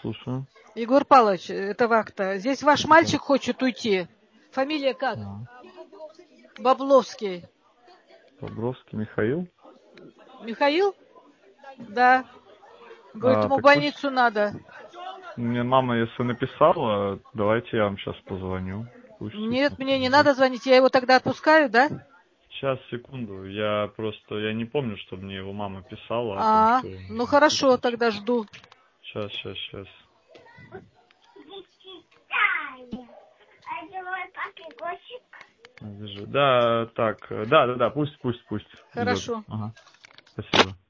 слушаю. Егор Павлович, это Вахта. Здесь ваш мальчик хочет уйти. Фамилия как? Бабловский. Бобровский Михаил? Михаил? Да. Говорит, ему в Так больницу надо. мне мама, если написала, давайте я вам сейчас позвоню. Пусть Нет, мне не посмотрит. надо звонить. Я его тогда отпускаю, да? Сейчас, секунду. Я не помню, что мне его мама писала о том, что... Ну хорошо, тогда жду. Сейчас. Вижу. Да, так, да, пусть идет. Хорошо. Ага. Спасибо.